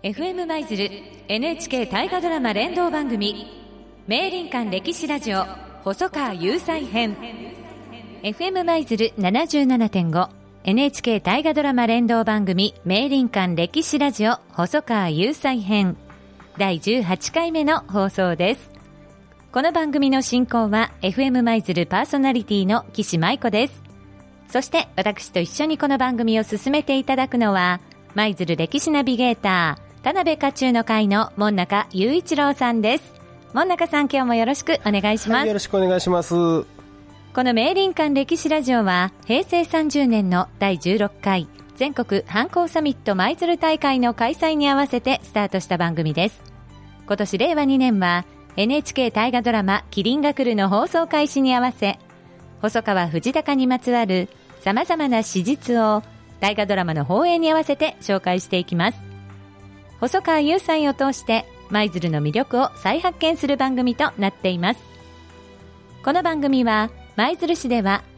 FM 舞鶴 NHK 大河ドラマ連動番組名林間歴史ラジオ細川雄斎編 FM 舞鶴 77.5 NHK 大河ドラマ連動番組名林間歴史ラジオ細川雄斎編第18回目の放送です。この番組の進行は FM 舞鶴パーソナリティの岸舞子です。そして私と一緒にこの番組を進めていただくのは舞鶴歴史ナビゲーター田辺家中の会の門中雄一郎さんです。門中さん、今日もよろしくお願いします。 はい、よろしくお願いします。この名林間歴史ラジオは平成30年の第16回全国藩校サミット舞鶴大会の開催に合わせてスタートした番組です。今年令和2年は NHK 大河ドラマ麒麟がくるの放送開始に合わせ細川藤孝にまつわる様々な史実を大河ドラマの放映に合わせて紹介していきます。細川雄斎を通して舞鶴の魅力を再発見する番組となっています。この番組は舞鶴市では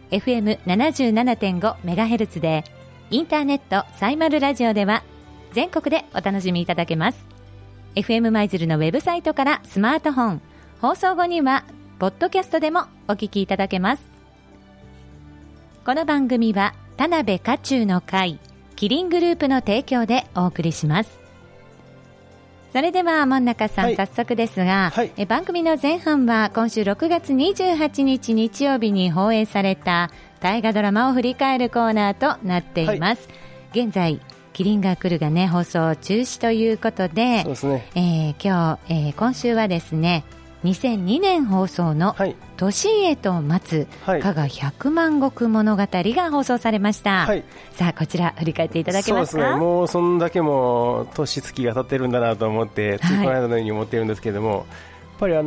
FM77.5MHz で、インターネットサイマルラジオでは全国でお楽しみいただけます。 FM 舞鶴のウェブサイトからスマートフォン、放送後にはポッドキャストでもお聞きいただけます。この番組は田辺家中の会キリングループの提供でお送りします。それでは門中さん、はい、早速ですが、はい、番組の前半は今週6月28日日曜日に放映された大河ドラマを振り返るコーナーとなっています。はい、現在麒麟がくるがね放送中止ということで、 そうですね、 今週はですね2002年放送の年へと待つ加賀百万石物語が放送されました。はい、さあこちら振り返っていただけますか。 そうですね、もうそんだけも年月が経ってるんだなと思ってついこの間のように思ってるんですけども、やっぱり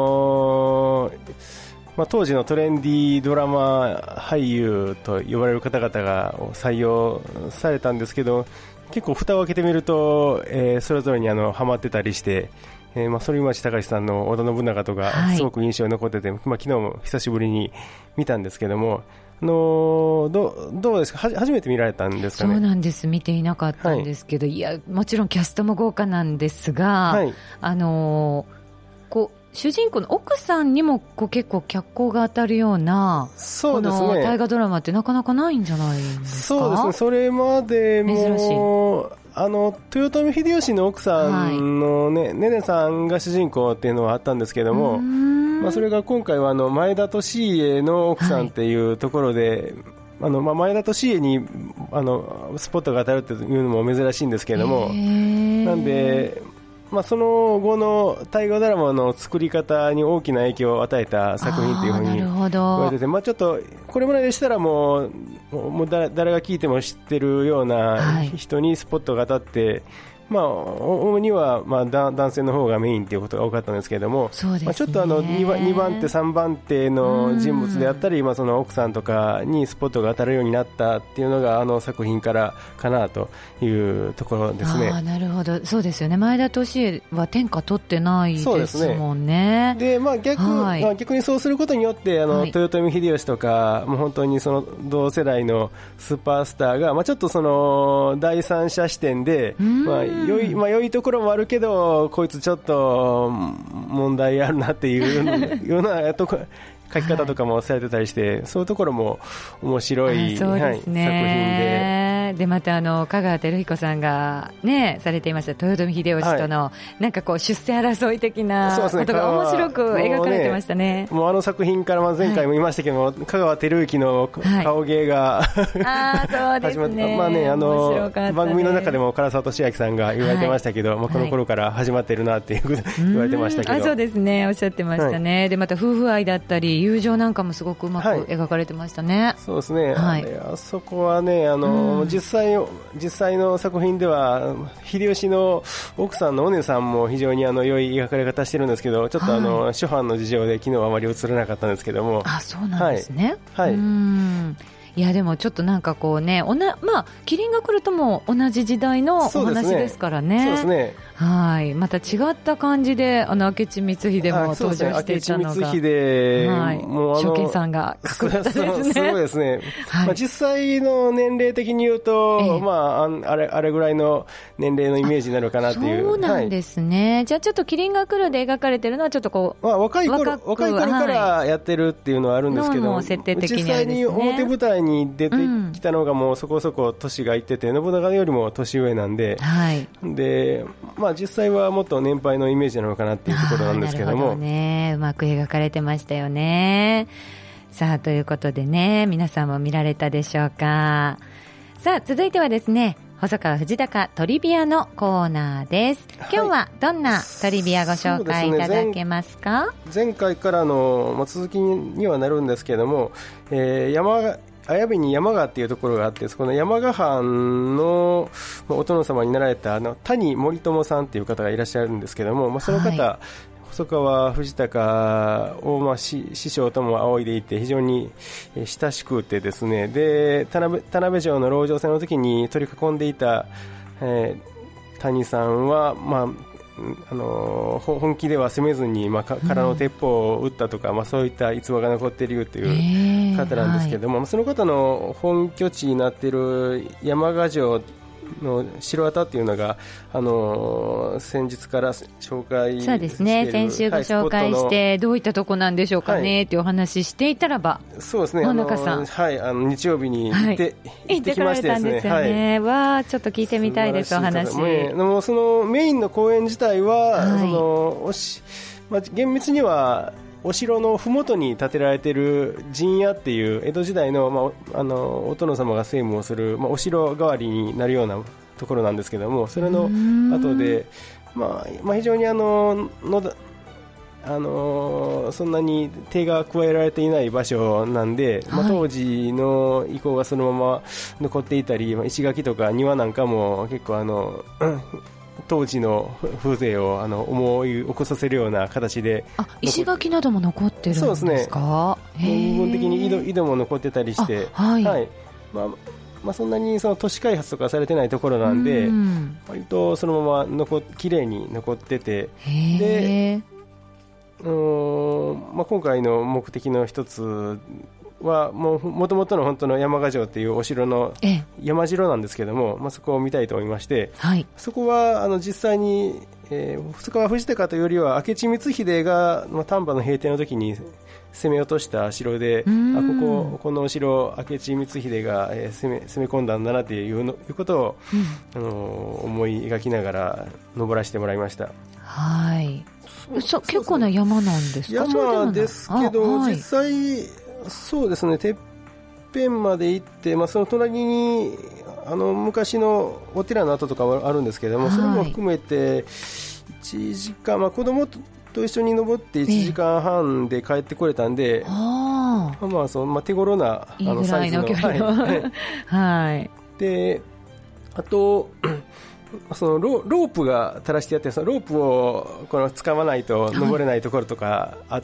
当時のトレンディードラマ俳優と呼ばれる方々が採用されたんですけど、結構蓋を開けてみると、それぞれにハマってたりして反町隆史さんの織田信長とかすごく印象に残ってて、昨日も久しぶりに見たんですけども、どうですか、初めて見られたんですかね。 そうなんです、見ていなかったんですけど、はい、いやもちろんキャストも豪華なんですが、はい、主人公の奥さんにも結構脚光が当たるような、 そうですね、 この大河ドラマってなかなかないんじゃないですか。 そうですね、それまでも珍しい。 豊臣秀吉の奥さんの、ね、ねねさんが主人公っていうのはあったんですけども、それが今回は前田利家の奥さんっていうところで、はい、前田利家にスポットが当たるっていうのも珍しいんですけども、なんでその後の大河ドラマの作り方に大きな影響を与えた作品というふうに言われてて、ちょっとこれまででしたらもう誰が聞いても知ってるような人にスポットが当たって、主には男性の方がメインということが多かったんですけれども、ちょっと2番手3番手の人物であったり、その奥さんとかにスポットが当たるようになったっていうのが作品からかなというところですね。 なるほど、そうですよね。前田利家は天下取ってないですもんね。 で、逆にそうすることによって豊臣秀吉とかもう本当にその同世代のスーパースターが、ちょっとその第三者視点で、良いところもあるけどこいつちょっと問題あるなっていうような書き方とかもされてたりして、そういうところも面白い、 そうですね、 作品でまた香川照彦さんが、ね、されていました豊臣秀吉との、なんか出世争い的なことが面白く描かれてましたね。 もう作品から前回も言いましたけども、香川照之の顔芸が、 そうですね、 番組の中でも唐沢寿明さんが言われてましたけど、この頃から始まってるなっていう言われてましたけど、 そうですね、おっしゃってましたね。でまた夫婦愛だったり友情なんかもすごくうまく描かれてましたね。 そうですね、あそこはね、実際の作品では秀吉の奥さんのお姉さんも非常に良い描かれ方してるんですけど、ちょっと初版の事情で昨日はあまり映らなかったんですけども。 そうなんですね。 はい、 いやでもちょっとなんかこうね、キリンが来るとも同じ時代のお話ですからね。 そうですね。 はい、また違った感じで明智光秀も登場していたのが、 明智光秀、 はい、もう初見さんがかっこよかったですね。 すごいですね。はい、実際の年齢的に言うと、あれぐらいの年齢のイメージになるかなっていう。 そうなんですね。はい、じゃあちょっとキリンが来るで描かれてるのはちょっとこう、 若い頃からやってるっていうのはあるんですけど、 設定的に実際に表舞台に出てきたのがもうそこそこ年がいってて、信長よりも年上なんで、はい、で、実際はもっと年配のイメージなのかなっていうところなんですけども、 なるほどね、うまく描かれてましたよね。さあということでね、皆さんも見られたでしょうか。さあ続いてはですね、細川藤高トリビアのコーナーです。今日はどんなトリビアご紹介いただけますか？ 前回からの続きにはなるんですけども、綾部に山賀っていうところがあって、そこの山賀藩のお殿様になられた谷森友さんっていう方がいらっしゃるんですけども、その方、はい、細川藤高を師匠とも仰いでいて非常に親しくてですね、で田辺城の籠城戦の時に取り囲んでいた、谷さんは、本気では攻めずに、空の鉄砲を撃ったとか、そういった逸話が残っているという方なんですけども、はい、その方の本拠地になっている山賀城の城跡っていうのが、先日から紹介している、 そうですね、先週ご紹介して、どういったとこなんでしょうかね、っていうお話していたらば、 そうですね、 真中さん、 はい、日曜日に行ってきましてですね、 はい、ちょっと聞いてみたいです、お話。 もうそのメインの公園自体は、厳密にはお城の麓に建てられている陣屋っていう江戸時代の、お殿様が政務をする、お城代わりになるようなところなんですけども、それの後で、非常にそんなに手が加えられていない場所なんで、当時の遺構がそのまま残っていたり、石垣とか庭なんかも結構当時の風情を思い起こさせるような形で、 石垣なども残ってるんですか？そうですね、 部分的に井戸も残ってたりして、そんなにその都市開発とかされてないところなんで、割とそのまま綺麗に残ってて、で、今回の目的の一つはもともとの本当の山賀城というお城の山城なんですけども、そこを見たいと思いまして、はい、そこは実際に、そこは藤高というよりは明智光秀が丹波の平定の時に攻め落とした城で、このお城明智光秀が攻め込んだんだなということを、思い描きながら登らせてもらいました。 はい、結構な山なんですか？ 山ですけど、実際そうですね、てっぺんまで行って、その隣に昔のお寺の跡とかはあるんですけども、それも含めて1時間、子供と一緒に登って1時間半で帰ってこれたんで、手頃なサイズの、 距離のはい、 で、あとそのロープが垂らしてあって、そのロープを掴まないと登れないところとかあって、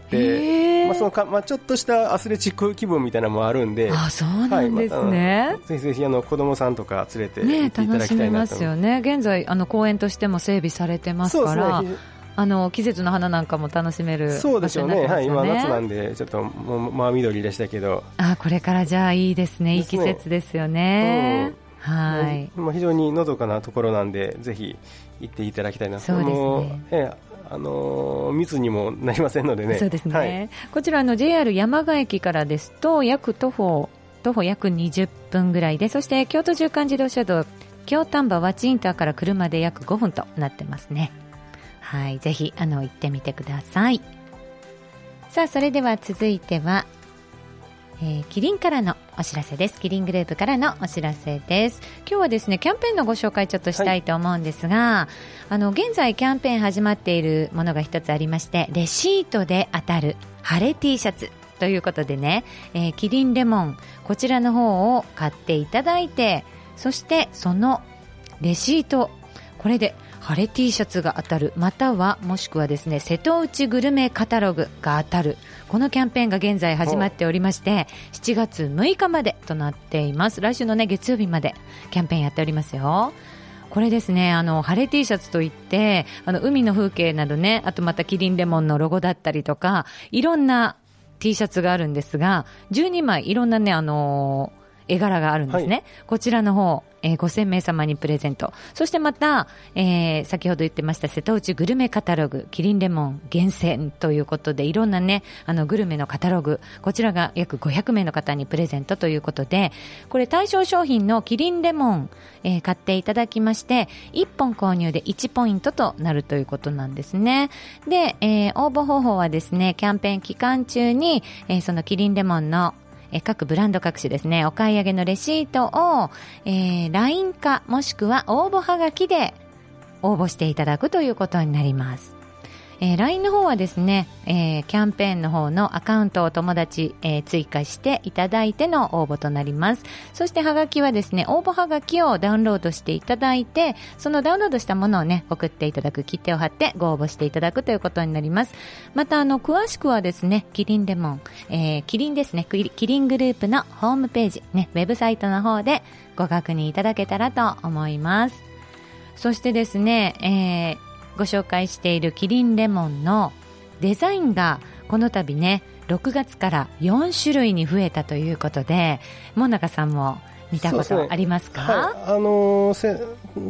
ちょっとしたアスレチック気分みたいなのもあるんで、 そうなんですね、 ぜひぜひ子供さんとか連れて行っていただきたいなと、楽しめますよね。現在公園としても整備されてますから、季節の花なんかも楽しめる場所になってますよね。そうでしょうね、はい、今夏なんでちょっと緑でしたけど、 これからじゃあいいですね、いい季節ですよね。はい、 非常にのどかなところなんで、ぜひ行っていただきたいなと。 そうですね、 密にもなりませんのでね。 そうですね、はい、こちらJR 山賀駅からですと徒歩約20分ぐらいで、そして京都縦貫自動車道京丹波和知インターから車で約5分となってますね。はい、ぜひ行ってみてください。さあそれでは続いてはキリンからのお知らせです。キリングループからのお知らせです。今日はですね、キャンペーンのご紹介ちょっとしたいと思うんですが、現在キャンペーン始まっているものが一つありまして、レシートで当たる晴れ T シャツということでね、キリンレモン、こちらの方を買っていただいて、そしてそのレシート、これで晴れ T シャツが当たる、またはもしくはですね瀬戸内グルメカタログが当たる、このキャンペーンが現在始まっておりまして、7月6日までとなっています。来週のね月曜日までキャンペーンやっておりますよ。これですね、晴れ T シャツといって海の風景などね、あとまたキリンレモンのロゴだったりとか、いろんな T シャツがあるんですが、12枚いろんなね絵柄があるんですね、はい、こちらの方、5000名様にプレゼント。そしてまた、先ほど言ってました瀬戸内グルメカタログキリンレモン厳選ということで、いろんなねグルメのカタログ、こちらが約500名の方にプレゼントということで、これ対象商品のキリンレモン、買っていただきまして1本購入で1ポイントとなるということなんですね。で、応募方法はですね、キャンペーン期間中に、そのキリンレモンの各ブランド各種ですね、お買い上げのレシートを、LINE かもしくは応募はがきで応募していただくということになります。LINE の方はですね、キャンペーンの方のアカウントを友達、追加していただいての応募となります。そしてはがきはですね、応募はがきをダウンロードしていただいて、そのダウンロードしたものをね送っていただく、切手を貼ってご応募していただくということになります。また詳しくはですね、キリンレモン、キリンですね、キリングループのホームページね、ウェブサイトの方でご確認いただけたらと思います。そしてですね、ご紹介しているキリンレモンのデザインがこの度ね6月から4種類に増えたということで、もんなかさんも見たことありますか？ はい、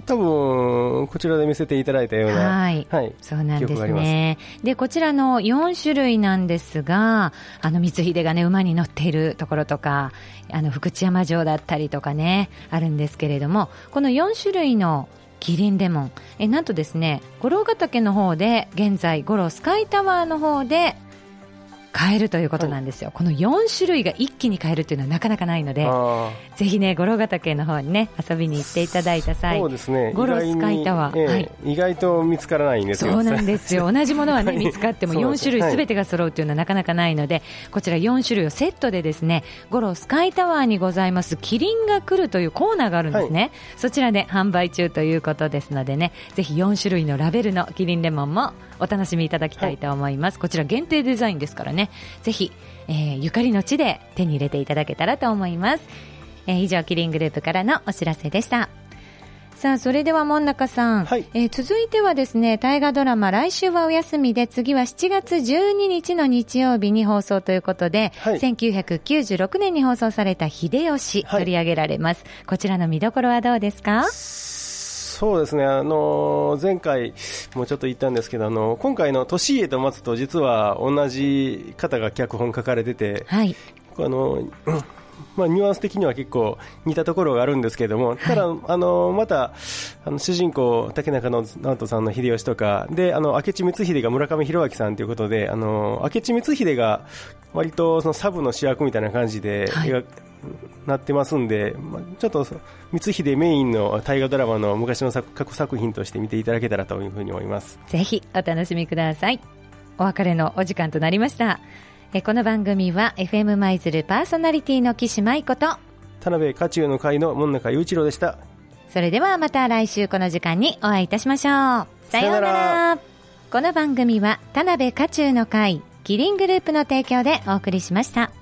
多分こちらで見せていただいたような、 はい、はい、そうなんですね。でこちらの4種類なんですが、光秀がね馬に乗っているところとか、福知山城だったりとかねあるんですけれども、この4種類のキリンレモン、なんとですね、五郎ヶ岳の方で現在五郎スカイタワーの方で買えるということなんですよ、はい、この4種類が一気に買えるというのはなかなかないので、ぜひね五郎ヶ岳の方にね遊びに行っていただいた際、 そうですね、 五郎スカイタワー、はい、 意外と見つからないんですよ。 そうなんですよ同じものはね見つかっても4種類全てが揃うというのはなかなかないので、こちら4種類をセットでですね、五郎スカイタワーにございますキリンが来るというコーナーがあるんですね、はい、そちらで販売中ということですのでね、ぜひ4種類のラベルのキリンレモンもお楽しみいただきたいと思います、はい、こちら限定デザインですからね、ぜひ、ゆかりの地で手に入れていただけたらと思います。以上キリングループからのお知らせでした。さあそれではもんなかさん、はい、続いてはですね、大河ドラマ来週はお休みで、次は7月12日の日曜日に放送ということで、はい、1996年に放送された秀吉、取り上げられます、はい、こちらの見どころはどうですか？ そうですね、前回もちょっと言ったんですけど、今回の利家と松と実は同じ方が脚本書かれてて、はい、ニュアンス的には結構似たところがあるんですけれども、ただ、また主人公竹中直人さんの秀吉とかで、明智光秀が村上弘明さんということで、明智光秀が割とそのサブの主役みたいな感じで、はいなってますんで、ちょっと光秀メインの大河ドラマの昔の過去作品として見ていただけたらというふうに思います。 ぜひお楽しみください。お別れのお時間となりました。この番組は FM 舞鶴パーソナリティの岸舞子と田辺家中の会の門中雄一郎でした。 それではまた来週この時間にお会いいたしましょう。さようなら。この番組は田辺家中の会キリングループの提供でお送りしました。